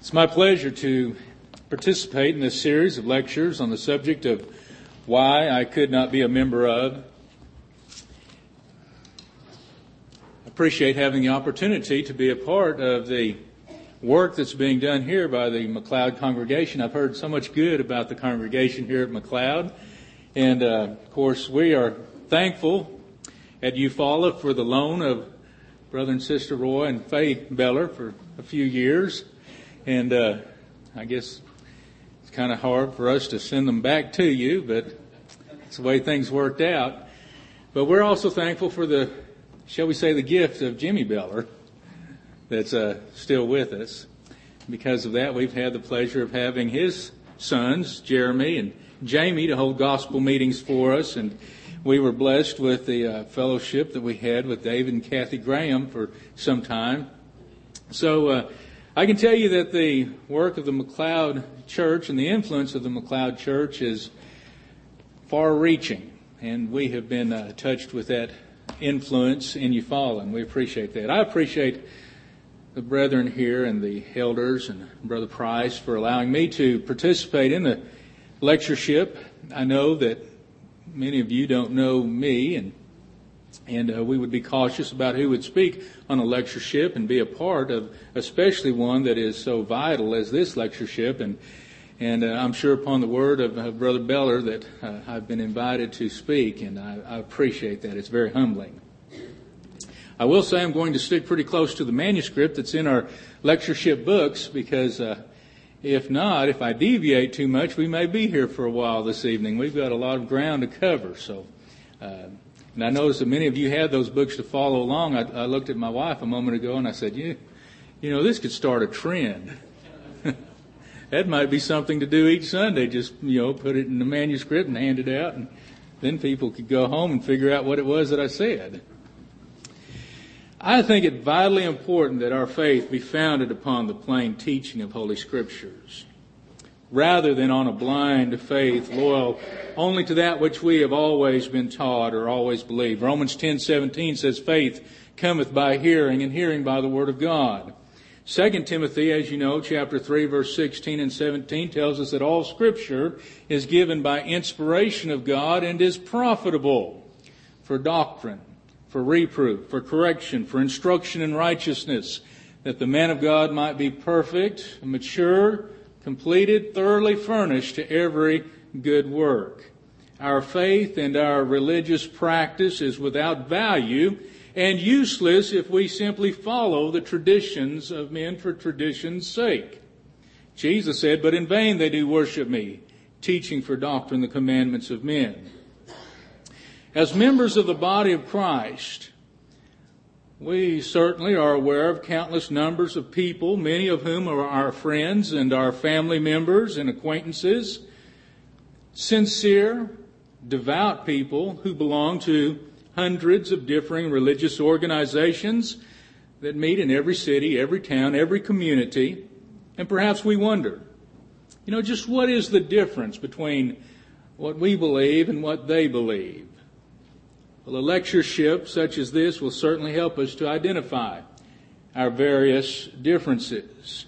It's my pleasure to participate in this series of lectures on the subject of why I could not be a member of. I appreciate having the opportunity to be a part of the work that's being done here by the McLeod congregation. I've heard so much good about the congregation here at McLeod. And, of course, we are thankful at Eufaula for the loan of Brother and Sister Roy and Faye Beller for a few years. And I guess it's kind of hard for us to send them back to you, but it's the way things worked out. But we're also thankful for the, shall we say, the gift of Jimmy Beller that's still with us. Because of that, we've had the pleasure of having his sons, Jeremy and Jamie, to hold gospel meetings for us. And we were blessed with the fellowship that we had with David and Kathy Graham for some time. So I can tell you that the work of the McLeod Church and the influence of the McLeod Church is far-reaching, and we have been touched with that influence in Eufaula, and we appreciate that. I appreciate the brethren here and the elders and Brother Price for allowing me to participate in the lectureship. I know that many of you don't know me, and we would be cautious about who would speak on a lectureship and be a part of, especially one that is so vital as this lectureship. And I'm sure upon the word of Brother Beller that I've been invited to speak, and I appreciate that. It's very humbling. I will say I'm going to stick pretty close to the manuscript that's in our lectureship books, because if not, if I deviate too much, we may be here for a while this evening. We've got a lot of ground to cover, so... And I noticed that many of you had those books to follow along. I looked at my wife a moment ago and I said, you know, this could start a trend. That might be something to do each Sunday. Just, put it in the manuscript and hand it out, and then people could go home and figure out what it was that I said. I think it vitally important that our faith be founded upon the plain teaching of Holy Scriptures, rather than on a blind faith loyal only to that which we have always been taught or always believed. Romans 10:17 says, faith cometh by hearing, and hearing by the word of God. 2 Timothy, as you know, chapter 3, verse 16 and 17 tells us that all Scripture is given by inspiration of God and is profitable for doctrine, for reproof, for correction, for instruction in righteousness, that the man of God might be perfect, mature, completed, thoroughly furnished to every good work. Our faith and our religious practice is without value and useless if we simply follow the traditions of men for tradition's sake. Jesus said, but in vain they do worship me, teaching for doctrine the commandments of men. As members of the body of Christ, we certainly are aware of countless numbers of people, many of whom are our friends and our family members and acquaintances, sincere, devout people who belong to hundreds of differing religious organizations that meet in every city, every town, every community. And perhaps we wonder, just what is the difference between what we believe and what they believe? Well, a lectureship such as this will certainly help us to identify our various differences.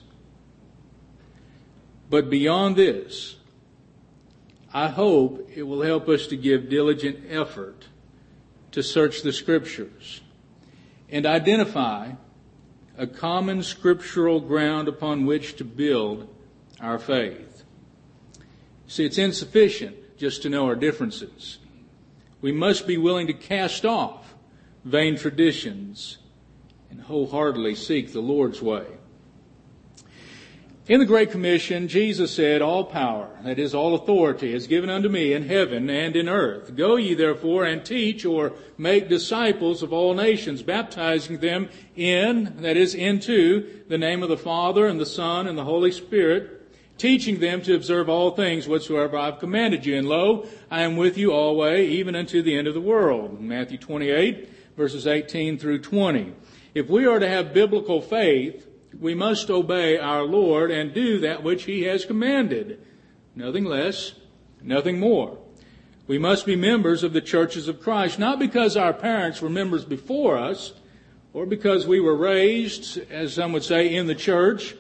But beyond this, I hope it will help us to give diligent effort to search the Scriptures and identify a common scriptural ground upon which to build our faith. See, it's insufficient just to know our differences. We must be willing to cast off vain traditions and wholeheartedly seek the Lord's way. In the Great Commission, Jesus said, all power, that is, all authority, is given unto me in heaven and in earth. Go ye therefore and teach or make disciples of all nations, baptizing them in, that is, into the name of the Father and the Son and the Holy Spirit, teaching them to observe all things whatsoever I have commanded you. And lo, I am with you always, even unto the end of the world. Matthew 28, verses 18 through 20. If we are to have biblical faith, we must obey our Lord and do that which He has commanded. Nothing less, nothing more. We must be members of the churches of Christ, not because our parents were members before us, or because we were raised, as some would say, in the church,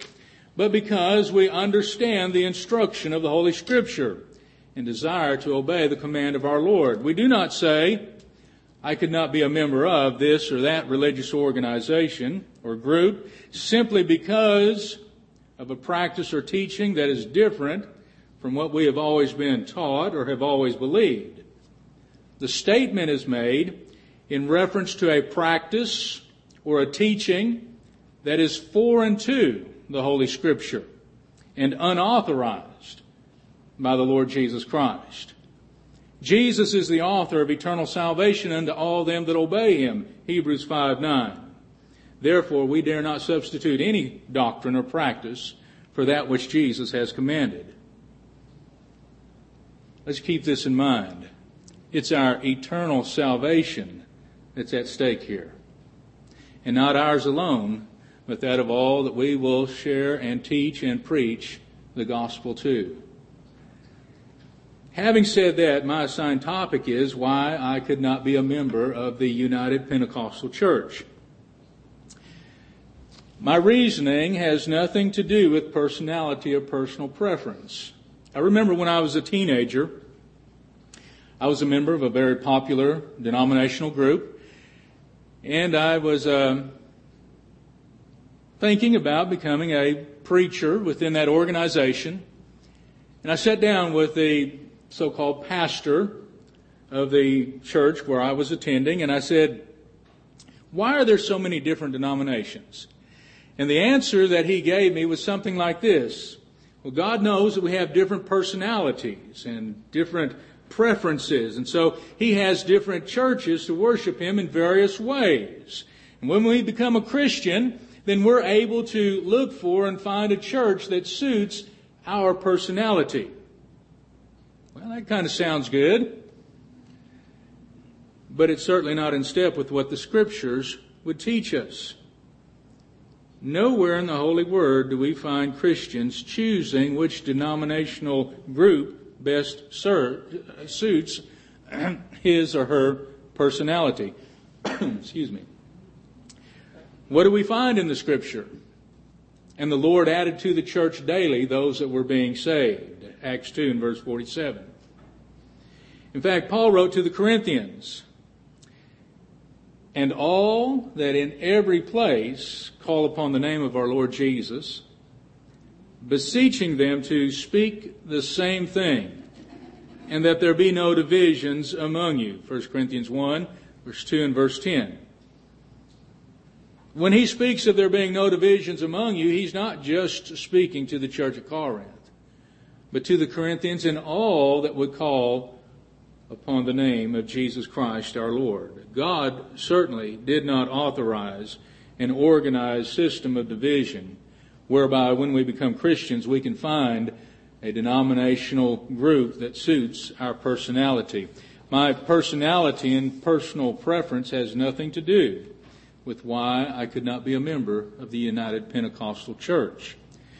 but because we understand the instruction of the Holy Scripture and desire to obey the command of our Lord. We do not say, I could not be a member of this or that religious organization or group simply because of a practice or teaching that is different from what we have always been taught or have always believed. The statement is made in reference to a practice or a teaching that is foreign to the Holy Scripture and unauthorized by the Lord Jesus Christ. Jesus is the author of eternal salvation unto all them that obey Him, Hebrews 5:9. Therefore, we dare not substitute any doctrine or practice for that which Jesus has commanded. Let's keep this in mind. It's our eternal salvation that's at stake here. And not ours alone, but that of all that we will share and teach and preach the gospel to. Having said that, my assigned topic is why I could not be a member of the United Pentecostal Church. My reasoning has nothing to do with personality or personal preference. I remember when I was a teenager, I was a member of a very popular denominational group, and I was thinking about becoming a preacher within that organization. And I sat down with the so-called pastor of the church where I was attending, and I said, why are there so many different denominations? And the answer that he gave me was something like this. Well, God knows that we have different personalities and different preferences, and so He has different churches to worship Him in various ways. And when we become a Christian, then we're able to look for and find a church that suits our personality. Well, that kind of sounds good, but it's certainly not in step with what the Scriptures would teach us. Nowhere in the Holy Word do we find Christians choosing which denominational group best suits his or her personality. Excuse me. What do we find in the Scripture? And the Lord added to the church daily those that were being saved. Acts 2 and verse 47. In fact, Paul wrote to the Corinthians, and all that in every place call upon the name of our Lord Jesus, beseeching them to speak the same thing, and that there be no divisions among you. 1 Corinthians 1, verse 2 and verse 10. When he speaks of there being no divisions among you, he's not just speaking to the church of Corinth, but to the Corinthians and all that would call upon the name of Jesus Christ our Lord. God certainly did not authorize an organized system of division whereby when we become Christians we can find a denominational group that suits our personality. My personality and personal preference has nothing to do with why I could not be a member of the United Pentecostal Church,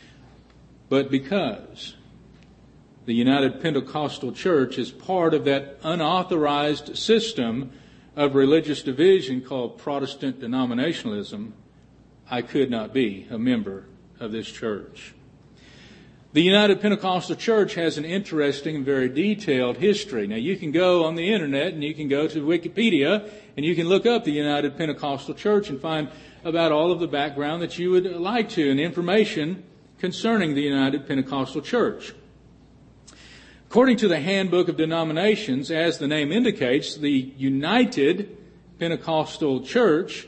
but because the United Pentecostal Church is part of that unauthorized system of religious division called Protestant denominationalism, I could not be a member of this church. The United Pentecostal Church has an interesting and very detailed history. Now, you can go on the internet and you can go to Wikipedia and you can look up the United Pentecostal Church and find about all of the background that you would like to and information concerning the United Pentecostal Church. According to the Handbook of Denominations, as the name indicates, the United Pentecostal Church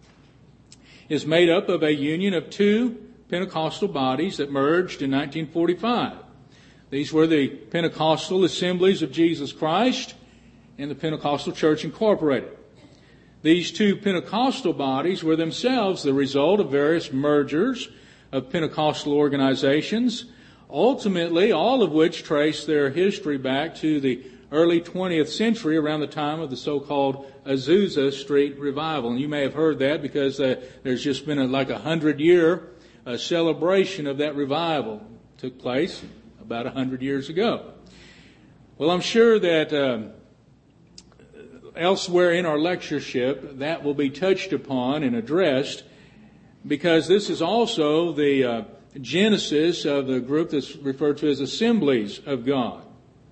is made up of a union of two Pentecostal bodies that merged in 1945. These were the Pentecostal Assemblies of Jesus Christ and the Pentecostal Church Incorporated. These two Pentecostal bodies were themselves the result of various mergers of Pentecostal organizations, ultimately all of which trace their history back to the early 20th century, around the time of the so-called Azusa Street Revival. And you may have heard that because there's just been like a 100-year celebration of that revival. It took place about 100 years ago. Well, I'm sure that elsewhere in our lectureship that will be touched upon and addressed, because this is also the genesis of the group that's referred to as Assemblies of God.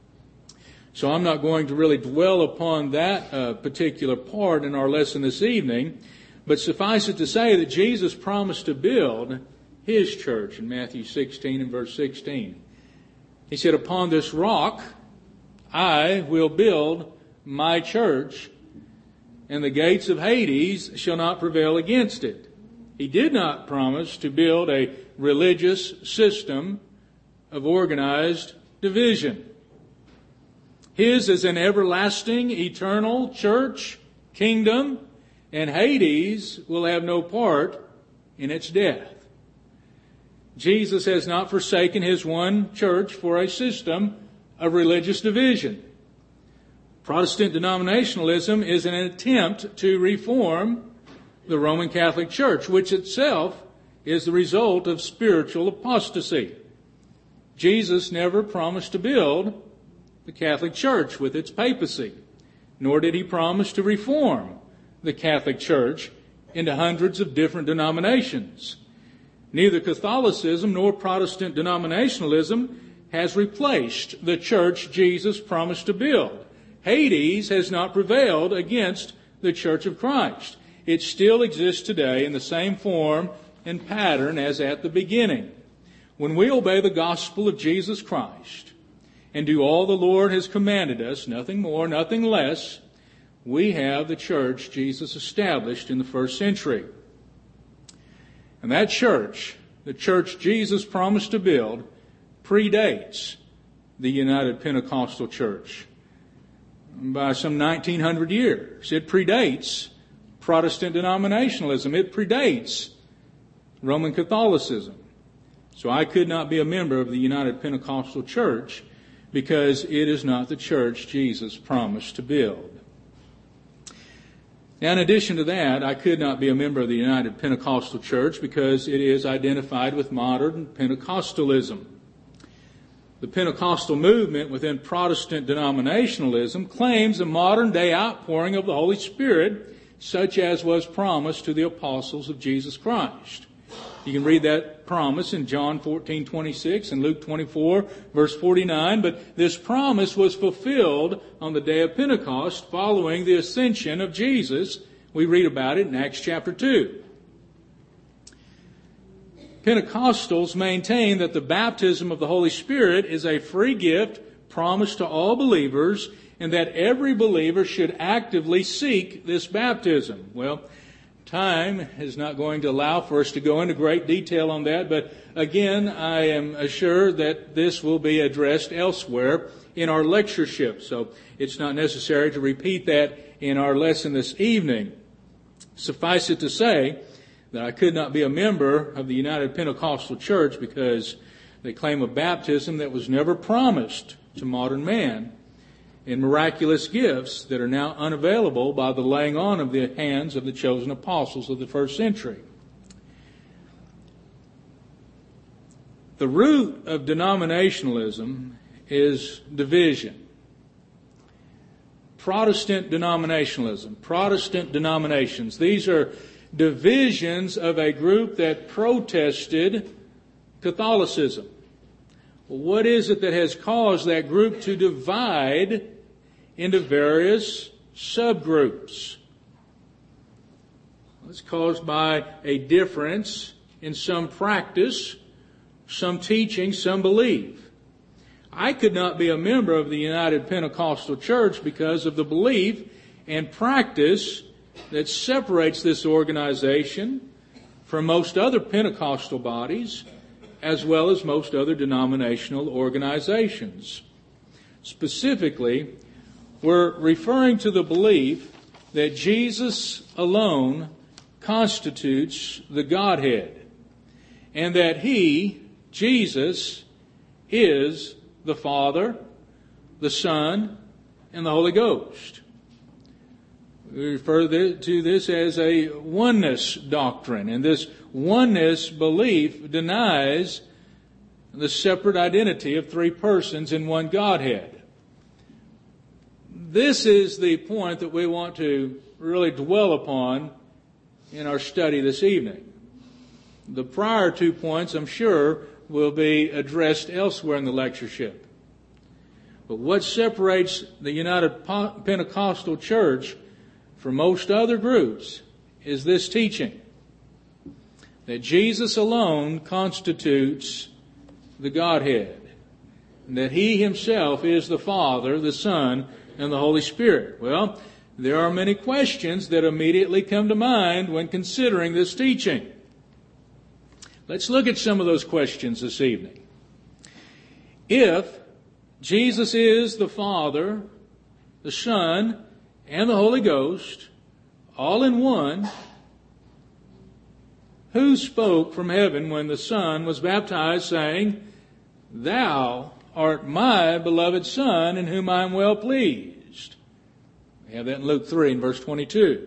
So I'm not going to really dwell upon that particular part in our lesson this evening, but suffice it to say that Jesus promised to build His church in Matthew 16 and verse 16. He said, "Upon this rock I will build my church, and the gates of Hades shall not prevail against it." He did not promise to build a religious system of organized division. His is an everlasting, eternal church, kingdom, and Hades will have no part in its death. Jesus has not forsaken His one church for a system of religious division. Protestant denominationalism is an attempt to reform the Roman Catholic Church, which itself is the result of spiritual apostasy. Jesus never promised to build the Catholic Church with its papacy, nor did He promise to reform the Catholic Church into hundreds of different denominations. Neither Catholicism nor Protestant denominationalism has replaced the church Jesus promised to build. Hades has not prevailed against the Church of Christ. It still exists today in the same form and pattern as at the beginning. When we obey the gospel of Jesus Christ and do all the Lord has commanded us, nothing more, nothing less, we have the church Jesus established in the first century. And that church, the church Jesus promised to build, predates the United Pentecostal Church by some 1900 years. It predates Protestant denominationalism. It predates Roman Catholicism. So I could not be a member of the United Pentecostal Church because it is not the church Jesus promised to build. Now, in addition to that, I could not be a member of the United Pentecostal Church because it is identified with modern Pentecostalism. The Pentecostal movement within Protestant denominationalism claims a modern-day outpouring of the Holy Spirit, such as was promised to the apostles of Jesus Christ. You can read that promise in John 14:26 and Luke 24, verse 49. But this promise was fulfilled on the day of Pentecost following the ascension of Jesus. We read about it in Acts chapter 2. Pentecostals maintain that the baptism of the Holy Spirit is a free gift promised to all believers and that every believer should actively seek this baptism. Well, time is not going to allow for us to go into great detail on that, but again, I am assured that this will be addressed elsewhere in our lectureship, so it's not necessary to repeat that in our lesson this evening. Suffice it to say that I could not be a member of the United Pentecostal Church because they claim a baptism that was never promised to modern man, and miraculous gifts that are now unavailable by the laying on of the hands of the chosen apostles of the first century. The root of denominationalism is division. Protestant denominationalism, Protestant denominations, these are divisions of a group that protested Catholicism. What is it that has caused that group to divide into various subgroups? It's caused by a difference in some practice, some teaching, some belief. I could not be a member of the United Pentecostal Church because of the belief and practice that separates this organization from most other Pentecostal bodies, as well as most other denominational organizations. Specifically, we're referring to the belief that Jesus alone constitutes the Godhead, and that He, Jesus, is the Father, the Son, and the Holy Ghost. We refer to this as a oneness doctrine, and this oneness belief denies the separate identity of three persons in one Godhead. This is the point that we want to really dwell upon in our study this evening. The prior 2 points, I'm sure, will be addressed elsewhere in the lectureship. But what separates the United Pentecostal Church from most other groups is this teaching that Jesus alone constitutes the Godhead, and that He Himself is the Father, the Son, and the Holy Spirit. Well, there are many questions that immediately come to mind when considering this teaching. Let's look at some of those questions this evening. If Jesus is the Father, the Son, and the Holy Ghost, all in one, who spoke from heaven when the Son was baptized, saying, "Thou art my beloved Son, in whom I am well pleased"? We have that in Luke 3 and verse 22.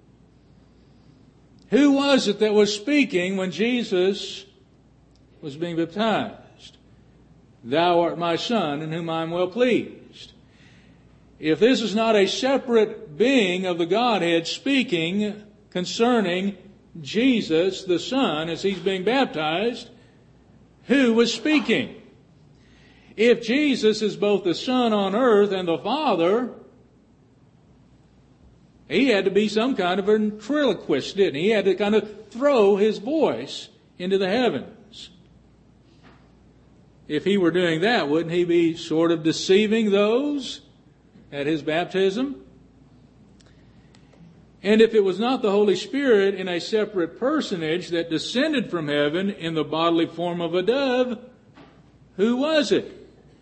Who was it that was speaking when Jesus was being baptized? "Thou art my Son, in whom I am well pleased." If this is not a separate being of the Godhead speaking concerning Jesus, the Son, as He's being baptized, who was speaking? If Jesus is both the Son on earth and the Father, He had to be some kind of a ventriloquist, didn't He? He had to kind of throw His voice into the heavens. If He were doing that, wouldn't He be sort of deceiving those at His baptism? And if it was not the Holy Spirit in a separate personage that descended from heaven in the bodily form of a dove, who was it?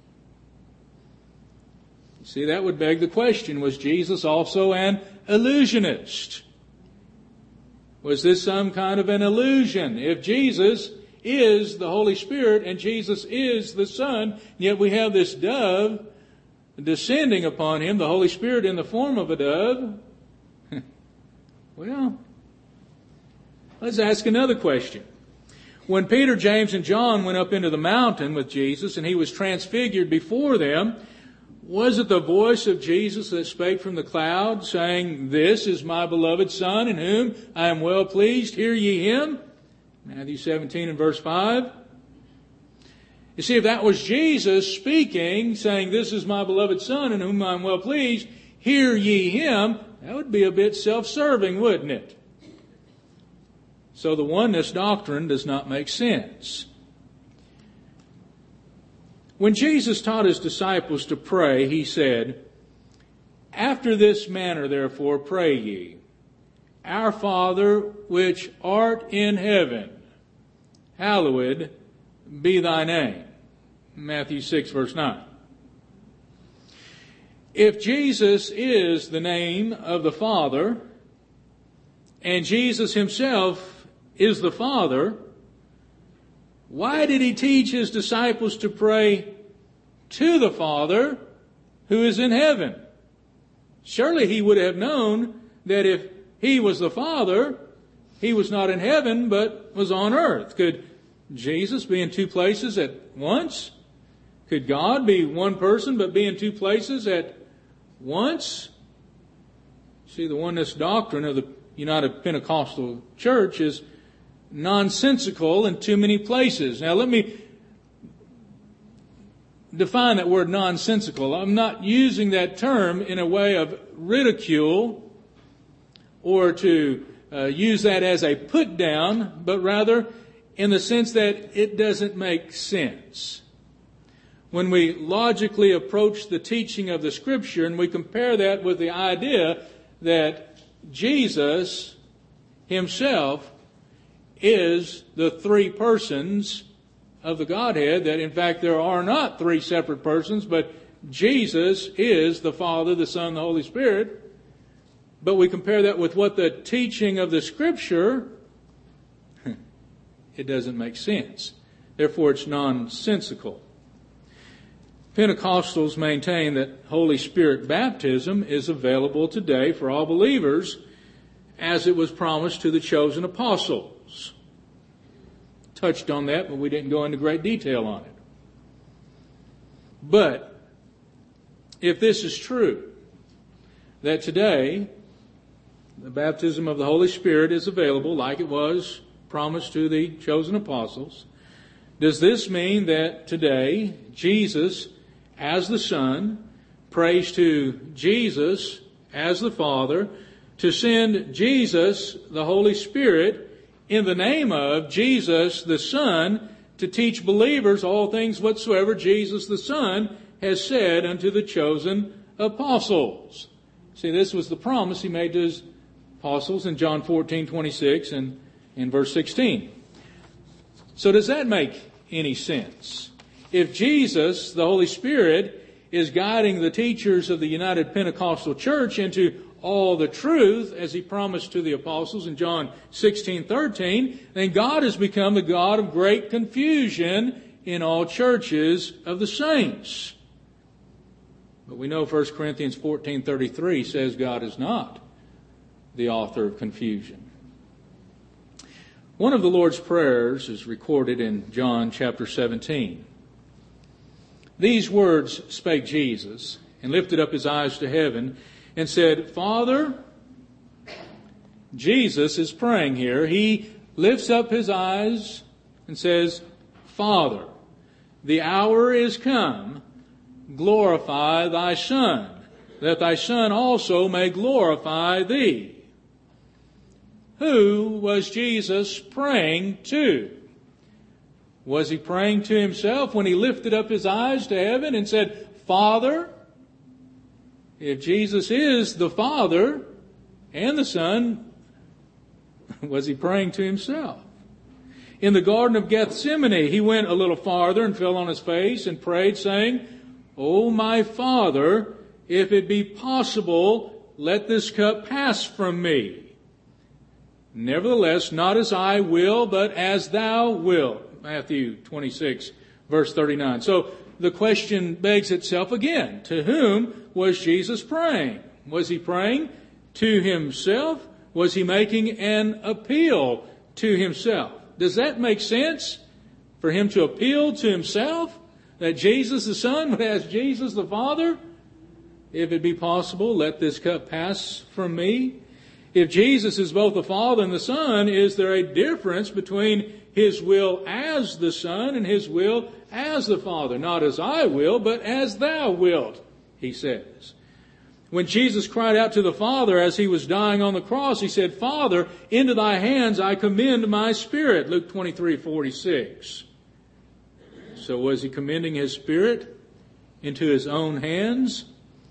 See, that would beg the question, was Jesus also an illusionist? Was this some kind of an illusion? If Jesus is the Holy Spirit and Jesus is the Son, yet we have this dove descending upon Him, the Holy Spirit in the form of a dove, well, let's ask another question. When Peter, James, and John went up into the mountain with Jesus and He was transfigured before them, was it the voice of Jesus that spake from the cloud, saying, "This is my beloved Son, in whom I am well pleased, hear ye Him"? Matthew 17 and verse 5. You see, if that was Jesus speaking, saying, "This is my beloved Son, in whom I am well pleased, hear ye Him," that would be a bit self-serving, wouldn't it? So the oneness doctrine does not make sense. When Jesus taught His disciples to pray, He said, "After this manner, therefore, pray ye, Our Father, which art in heaven, hallowed be thy name." Matthew 6, verse 9. If Jesus is the name of the Father, and Jesus Himself is the Father, why did He teach His disciples to pray to the Father who is in heaven? Surely He would have known that if He was the Father, He was not in heaven but was on earth. Could Jesus be in two places at once? Could God be one person but be in two places at once? See, the oneness doctrine of the United Pentecostal Church is nonsensical in too many places. Now, let me define that word nonsensical. I'm not using that term in a way of ridicule or to use that as a put down, but rather in the sense that it doesn't make sense. When we logically approach the teaching of the Scripture and we compare that with the idea that Jesus Himself is the three persons of the Godhead, that in fact there are not three separate persons, but Jesus is the Father, the Son, and the Holy Spirit. But we compare that with what the teaching of the Scripture, it doesn't make sense. Therefore, it's nonsensical. Pentecostals maintain that Holy Spirit baptism is available today for all believers as it was promised to the chosen apostles. Touched on that, but we didn't go into great detail on it. But if this is true, that today the baptism of the Holy Spirit is available like it was promised to the chosen apostles. Does this mean that today Jesus, as the Son, prays to Jesus as the Father to send Jesus, the Holy Spirit, in the name of Jesus, the Son, to teach believers all things whatsoever Jesus, the Son, has said unto the chosen apostles? See, this was the promise he made to his apostles in John 14:26 and in verse 16. So does that make any sense? If Jesus, the Holy Spirit, is guiding the teachers of the United Pentecostal Church into all the truth, as he promised to the apostles in John 16:13, then God has become the God of great confusion in all churches of the saints. But we know 1 Corinthians 14:33 says God is not the author of confusion. One of the Lord's prayers is recorded in John chapter 17. These words spake Jesus, and lifted up his eyes to heaven, and said, Father, Jesus is praying here. He lifts up his eyes and says, Father, the hour is come, glorify thy Son, that thy Son also may glorify thee. Who was Jesus praying to? Was he praying to himself when he lifted up his eyes to heaven and said, Father? If Jesus is the Father and the Son, was he praying to himself? In the Garden of Gethsemane, he went a little farther and fell on his face and prayed, saying, O my Father, if it be possible, let this cup pass from me. Nevertheless, not as I will, but as thou wilt. Matthew 26, verse 39. So the question begs itself again. To whom was Jesus praying? Was he praying to himself? Was he making an appeal to himself? Does that make sense? For him to appeal to himself? That Jesus the Son would ask Jesus the Father, if it be possible, let this cup pass from me? If Jesus is both the Father and the Son, is there a difference between his will as the Son and his will as the Father? Not as I will, but as thou wilt, he says. When Jesus cried out to the Father as he was dying on the cross, he said, Father, into thy hands I commend my spirit. Luke 23:46. So was he commending his spirit into his own hands?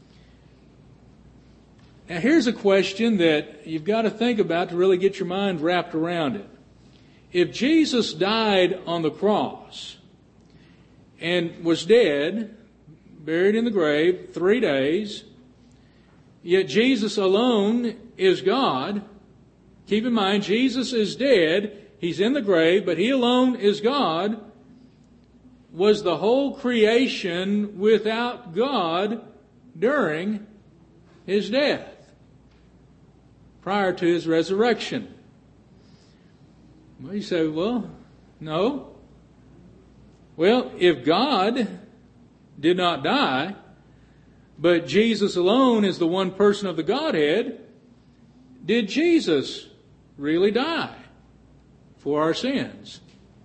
Now here's a question that you've got to think about to really get your mind wrapped around it. If Jesus died on the cross and was dead, buried in the grave 3 days, yet Jesus alone is God, keep in mind Jesus is dead, he's in the grave, but he alone is God, was the whole creation without God during his death, prior to his resurrection? Well, you say, well, no. Well, if God did not die, but Jesus alone is the one person of the Godhead, did Jesus really die for our sins?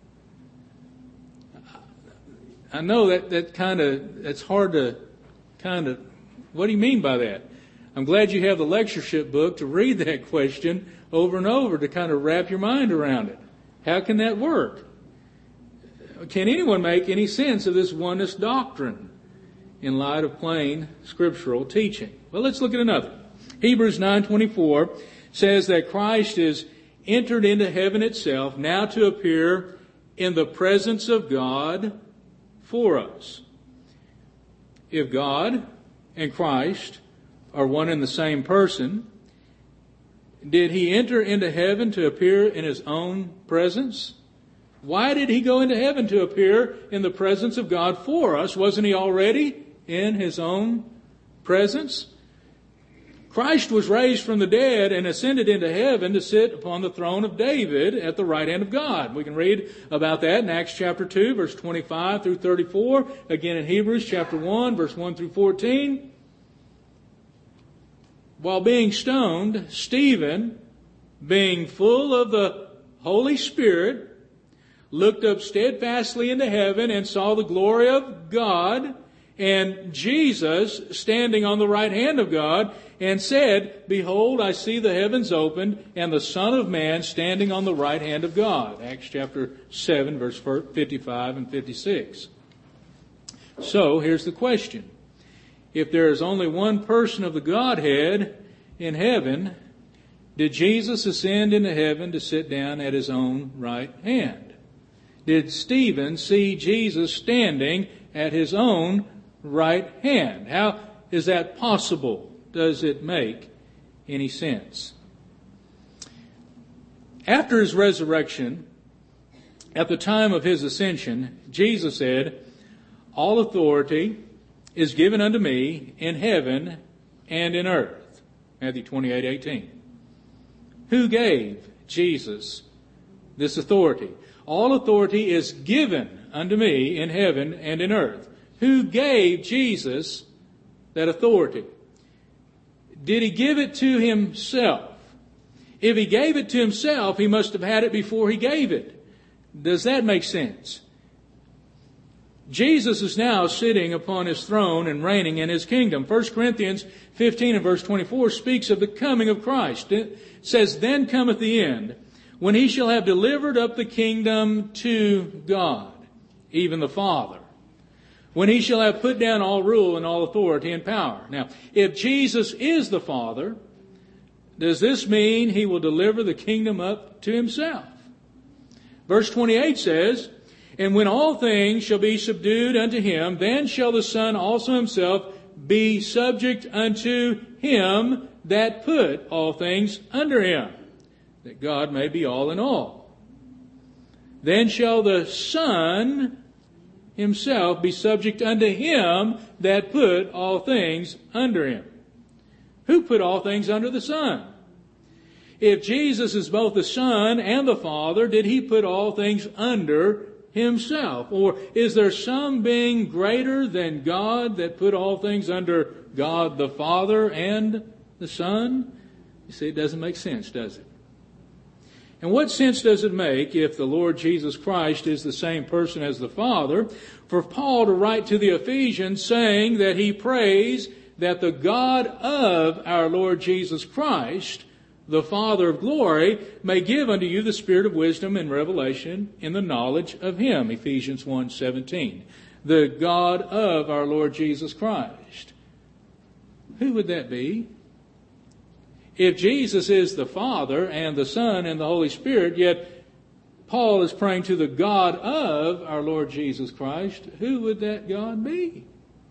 I know that's hard to what do you mean by that? I'm glad you have the lectureship book to read that question over and over to kind of wrap your mind around it. How can that work? Can anyone make any sense of this oneness doctrine in light of plain scriptural teaching? Well, let's look at another. Hebrews 9:24 says that Christ is entered into heaven itself, now to appear in the presence of God for us. If God and Christ are one and the same person, did he enter into heaven to appear in his own presence? Why did he go into heaven to appear in the presence of God for us? Wasn't he already in his own presence? Christ was raised from the dead and ascended into heaven to sit upon the throne of David at the right hand of God. We can read about that in Acts chapter 2, verse 25 through 34. Again in Hebrews chapter 1, verse 1 through 14. While being stoned, Stephen, being full of the Holy Spirit looked up steadfastly into heaven and saw the glory of God and Jesus standing on the right hand of God, and said, Behold, I see the heavens opened and the Son of Man standing on the right hand of God. Acts chapter 7, verse 55 and 56. So, here's the question. If there is only one person of the Godhead in heaven, did Jesus ascend into heaven to sit down at His own right hand? Did Stephen see Jesus standing at His own right hand? How is that possible? Does it make any sense? After His resurrection, at the time of His ascension, Jesus said, All authority is given unto me in heaven and in earth. Matthew 28:18. Who gave Jesus this authority? All authority is given unto me in heaven and in earth. Who gave Jesus that authority? Did He give it to Himself? If He gave it to Himself, He must have had it before He gave it. Does that make sense? Jesus is now sitting upon His throne and reigning in His kingdom. 1 Corinthians 15 and verse 24 speaks of the coming of Christ. It says, Then cometh the end, when He shall have delivered up the kingdom to God, even the Father. When He shall have put down all rule and all authority and power. Now, if Jesus is the Father, does this mean He will deliver the kingdom up to Himself? Verse 28 says, And when all things shall be subdued unto Him, then shall the Son also Himself be subject unto Him that put all things under Him, that God may be all in all. Then shall the Son Himself be subject unto Him that put all things under Him. Who put all things under the Son? If Jesus is both the Son and the Father, did He put all things under Himself? Or is there some being greater than God that put all things under God the Father and the Son? You see, it doesn't make sense, does it? And what sense does it make if the Lord Jesus Christ is the same person as the Father, for Paul to write to the Ephesians saying that he prays that the God of our Lord Jesus Christ, the Father of glory, may give unto you the spirit of wisdom and revelation in the knowledge of Him, Ephesians 1:17. The God of our Lord Jesus Christ. Who would that be? If Jesus is the Father and the Son and the Holy Spirit, yet Paul is praying to the God of our Lord Jesus Christ, who would that God be?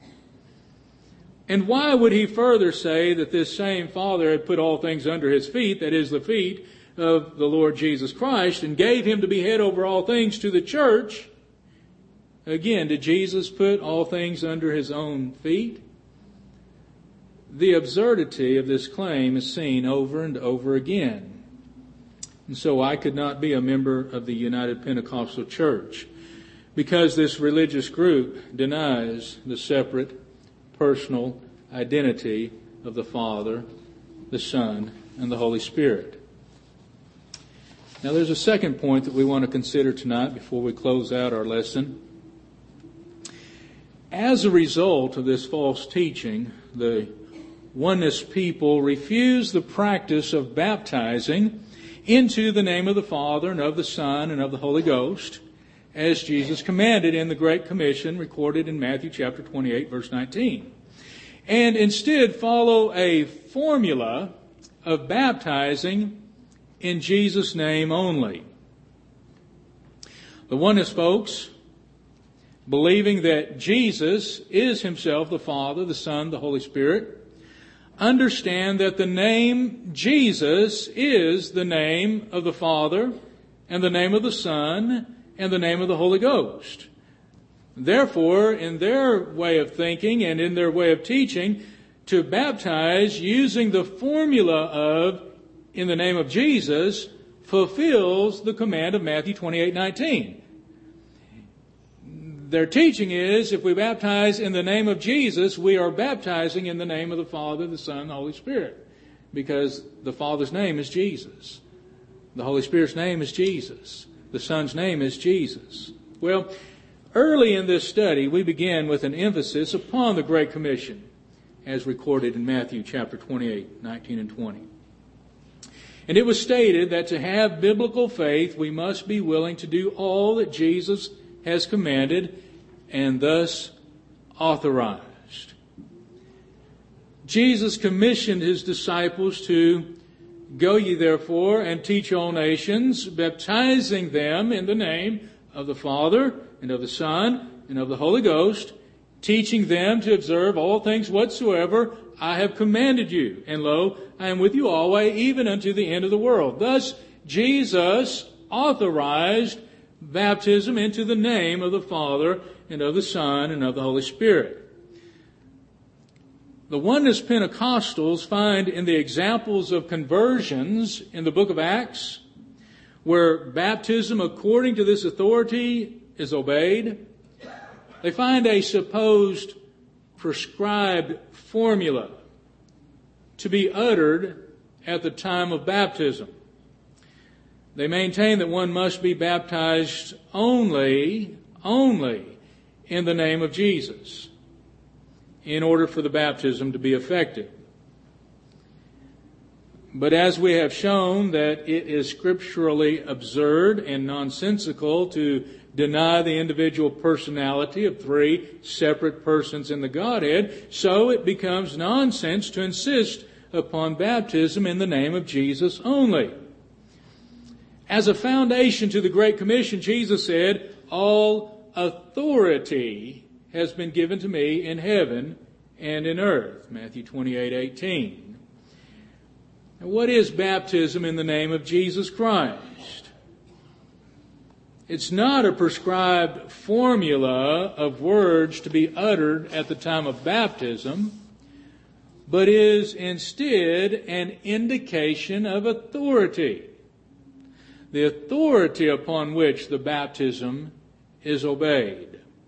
And why would he further say that this same Father had put all things under His feet, that is, the feet of the Lord Jesus Christ, and gave Him to be head over all things to the church? Again, did Jesus put all things under His own feet? The absurdity of this claim is seen over and over again. And so I could not be a member of the United Pentecostal Church, because this religious group denies the separate personal identity of the Father, the Son, and the Holy Spirit. Now there's a second point that we want to consider tonight before we close out our lesson. As a result of this false teaching, the Oneness people refuse the practice of baptizing into the name of the Father and of the Son and of the Holy Ghost, as Jesus commanded in the Great Commission recorded in Matthew chapter 28, verse 19. And instead follow a formula of baptizing in Jesus' name only. The Oneness folks, believing that Jesus is Himself the Father, the Son, the Holy Spirit, understand that the name Jesus is the name of the Father and the name of the Son and the name of the Holy Ghost. Therefore, in their way of thinking and in their way of teaching, to baptize using the formula of in the name of Jesus fulfills the command of Matthew 28:19. Their teaching is, if we baptize in the name of Jesus, we are baptizing in the name of the Father, the Son, and the Holy Spirit, because the Father's name is Jesus. The Holy Spirit's name is Jesus. The Son's name is Jesus. Well, early in this study, we began with an emphasis upon the Great Commission, as recorded in Matthew chapter 28, 19 and 20. And it was stated that to have biblical faith, we must be willing to do all that Jesus has commanded and thus authorized. Jesus commissioned his disciples to go ye therefore and teach all nations, baptizing them in the name of the Father and of the Son and of the Holy Ghost, teaching them to observe all things whatsoever I have commanded you. And lo, I am with you always, even unto the end of the world. Thus, Jesus authorized baptism into the name of the Father and of the Son and of the Holy Spirit. The Oneness Pentecostals find in the examples of conversions in the book of Acts, where baptism according to this authority is obeyed, they find a supposed prescribed formula to be uttered at the time of baptism. They maintain that one must be baptized only in the name of Jesus in order for the baptism to be effective. But as we have shown that it is scripturally absurd and nonsensical to deny the individual personality of three separate persons in the Godhead, so it becomes nonsense to insist upon baptism in the name of Jesus only. As a foundation to the Great Commission, Jesus said, all authority has been given to me in heaven and in earth. Matthew 28:18. Now, what is baptism in the name of Jesus Christ? It's not a prescribed formula of words to be uttered at the time of baptism, but is instead an indication of authority. The authority upon which the baptism is obeyed.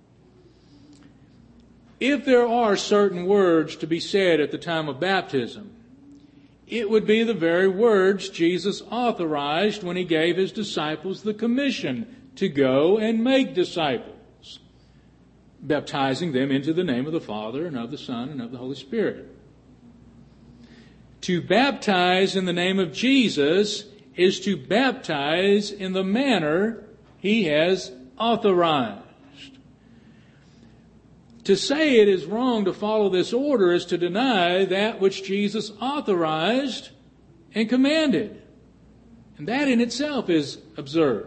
If there are certain words to be said at the time of baptism, it would be the very words Jesus authorized when he gave his disciples the commission to go and make disciples, baptizing them into the name of the Father and of the Son and of the Holy Spirit. To baptize in the name of Jesus is to baptize in the manner he has authorized. To say it is wrong to follow this order is to deny that which Jesus authorized and commanded. And that in itself is absurd.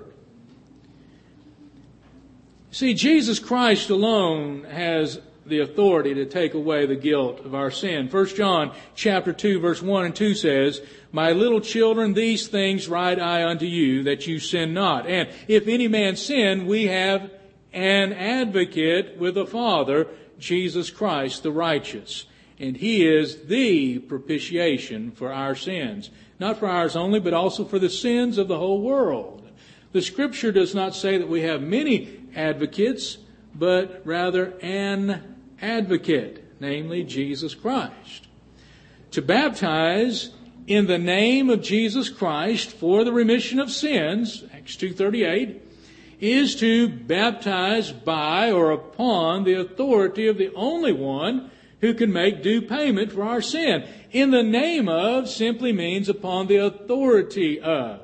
See, Jesus Christ alone has the authority to take away the guilt of our sin. 1 John chapter 2, verse 1 and 2 says, My little children, these things write I unto you, that you sin not. And if any man sin, we have an advocate with the Father, Jesus Christ the righteous. And he is the propitiation for our sins. Not for ours only, but also for the sins of the whole world. The Scripture does not say that we have many advocates, but rather an advocate, namely Jesus Christ. To baptize in the name of Jesus Christ for the remission of sins, Acts 2:38, is to baptize by or upon the authority of the only one who can make due payment for our sin. In the name of simply means upon the authority of.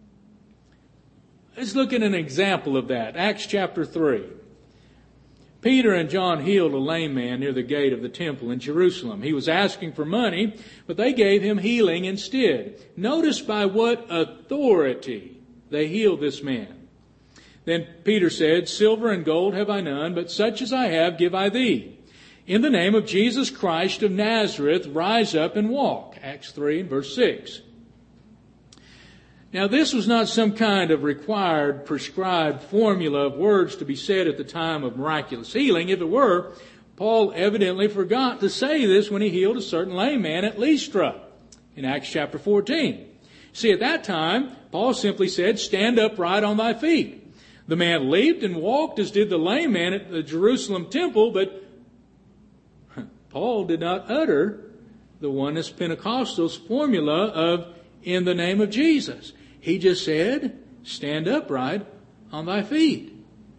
Let's look at an example of that. Acts chapter 3. Peter and John healed a lame man near the gate of the temple in Jerusalem. He was asking for money, but they gave him healing instead. Notice by what authority they healed this man. Then Peter said, Silver and gold have I none, but such as I have give I thee. In the name of Jesus Christ of Nazareth, rise up and walk. Acts 3 and verse 6. Now this was not some kind of required, prescribed formula of words to be said at the time of miraculous healing. If it were, Paul evidently forgot to say this when he healed a certain lame man at Lystra in Acts chapter 14. See, at that time, Paul simply said, Stand upright on thy feet. The man leaped and walked as did the lame man at the Jerusalem temple, but Paul did not utter the Oneness Pentecostals formula of in the name of Jesus. He just said, stand upright on thy feet.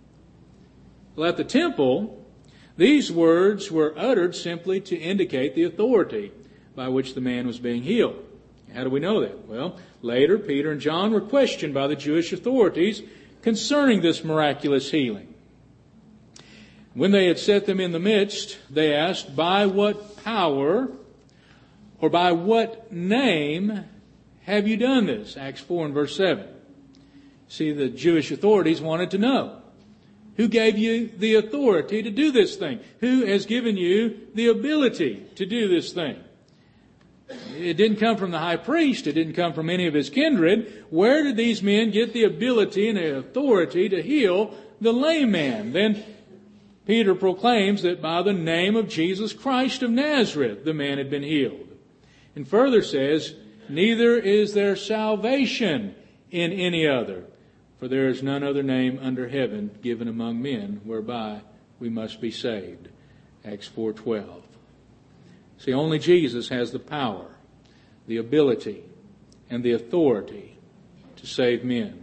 Well, at the temple, these words were uttered simply to indicate the authority by which the man was being healed. How do we know that? Well, later Peter and John were questioned by the Jewish authorities concerning this miraculous healing. When they had set them in the midst, they asked, by what power or by what name have you done this? Acts 4 and verse 7. See, the Jewish authorities wanted to know, who gave you the authority to do this thing? Who has given you the ability to do this thing? It didn't come from the high priest. It didn't come from any of his kindred. Where did these men get the ability and the authority to heal the lame man? Then Peter proclaims that by the name of Jesus Christ of Nazareth, the man had been healed. And further says, neither is there salvation in any other, for there is none other name under heaven given among men whereby we must be saved. Acts 4:12. See, only Jesus has the power, the ability, and the authority to save men.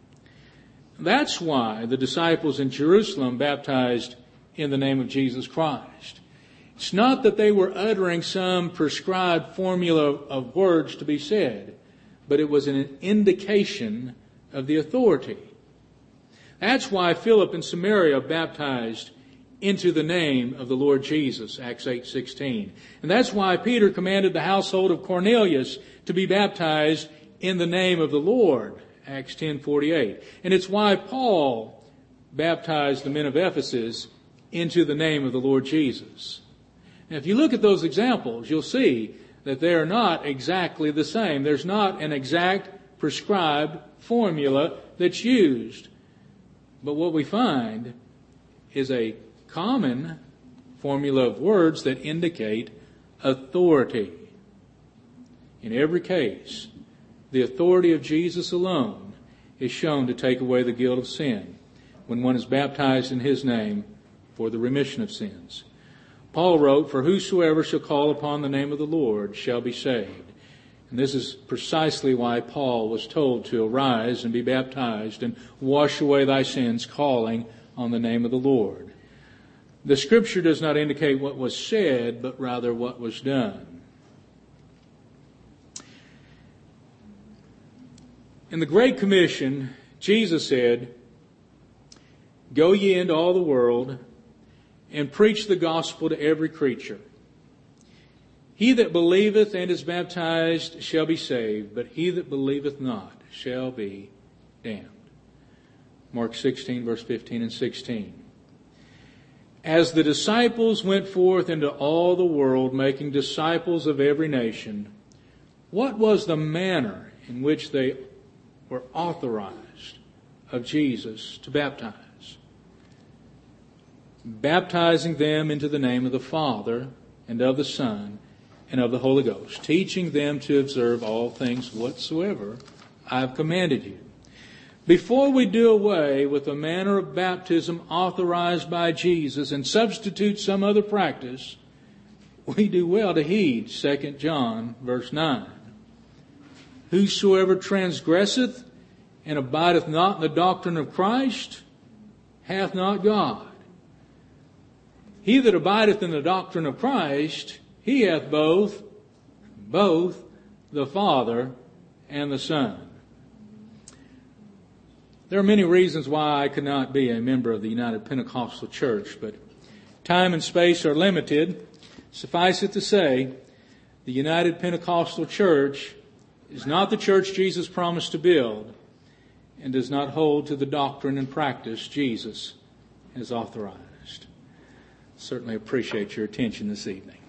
That's why the disciples in Jerusalem baptized in the name of Jesus Christ. It's not that they were uttering some prescribed formula of words to be said, but it was an indication of the authority. That's why Philip in Samaria baptized into the name of the Lord Jesus, Acts 8:16. And that's why Peter commanded the household of Cornelius to be baptized in the name of the Lord, Acts 10:48. And it's why Paul baptized the men of Ephesus into the name of the Lord Jesus. Now, if you look at those examples, you'll see that they are not exactly the same. There's not an exact prescribed formula that's used. But what we find is a common formula of words that indicate authority. In every case, the authority of Jesus alone is shown to take away the guilt of sin when one is baptized in His name for the remission of sins. Paul wrote, for whosoever shall call upon the name of the Lord shall be saved. And this is precisely why Paul was told to arise and be baptized and wash away thy sins, calling on the name of the Lord. The Scripture does not indicate what was said, but rather what was done. In the Great Commission, Jesus said, go ye into all the world and preach the gospel to every creature. He that believeth and is baptized shall be saved, but he that believeth not shall be damned. Mark 16, verse 15 and 16. As the disciples went forth into all the world, making disciples of every nation, what was the manner in which they were authorized of Jesus to baptize? Baptizing them into the name of the Father and of the Son and of the Holy Ghost, teaching them to observe all things whatsoever I have commanded you. Before we do away with the manner of baptism authorized by Jesus and substitute some other practice, we do well to heed 2 John verse 9. Whosoever transgresseth and abideth not in the doctrine of Christ hath not God. He that abideth in the doctrine of Christ, he hath both the Father and the Son. There are many reasons why I could not be a member of the United Pentecostal Church, but time and space are limited. Suffice it to say, the United Pentecostal Church is not the church Jesus promised to build and does not hold to the doctrine and practice Jesus has authorized. Certainly appreciate your attention this evening.